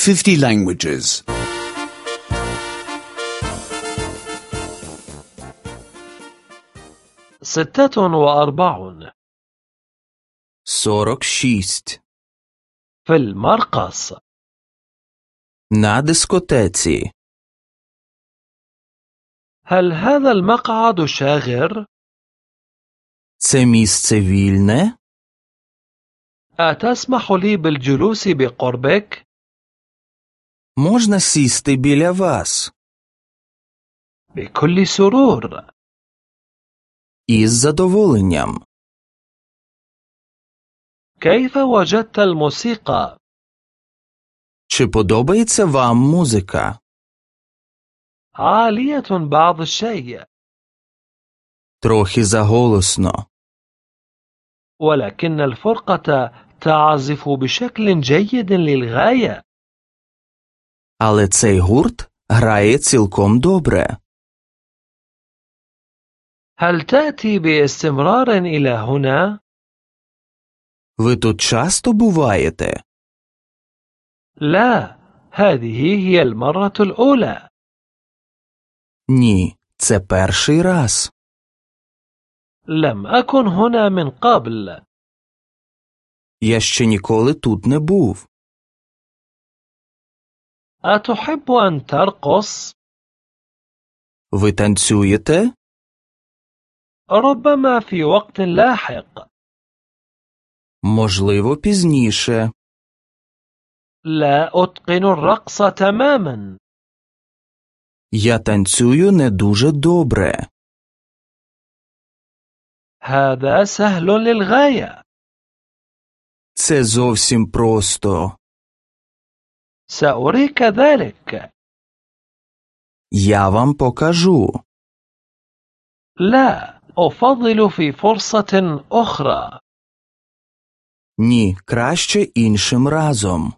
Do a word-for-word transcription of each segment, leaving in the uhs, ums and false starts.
fifty languages. ستة وأربعون. сорок шість. في المرقص. На дискотеці. هل هذا المقعد شاغر؟ Це місце вільне? أتسمح لي بالجلوس بقربك؟ Можна сісти біля вас? بكل سرور. Із задоволенням. كيف وجدت الموسيقى؟ Чи подобається вам музика? عالية بعض الشيء. Трохи заголосно. ولكن الفرقة تعزف بشكل جيد للغاية. Але цей гурт грає цілком добре. هل تأتي باستمرار إلى هنا؟ Ви тут часто буваєте? لا، هذه هي المرة الأولى. Ні, це перший раз. لم أكن هنا من قبل. Я ще ніколи тут не був. أتحب أن ترقص؟ Ви танцюєте? ربما في وقت لاحق. Можливо, пізніше. لا أتقن الرقص تماما. Я танцюю не дуже добре. هذا سهل للغاية. Це зовсім просто. سأريك ذلك. Я вам покажу. لا، أفضل في فرصة أخرى. Ні, краще іншим разом.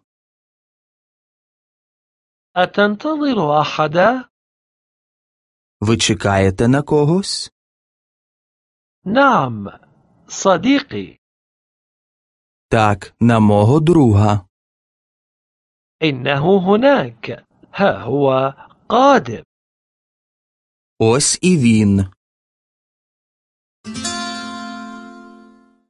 أتنتظر أحدا؟ Ви чекаєте на когось? نعم، صديقي. Так, на мого друга. إنه هناك. ها هو قادم. Ось і він.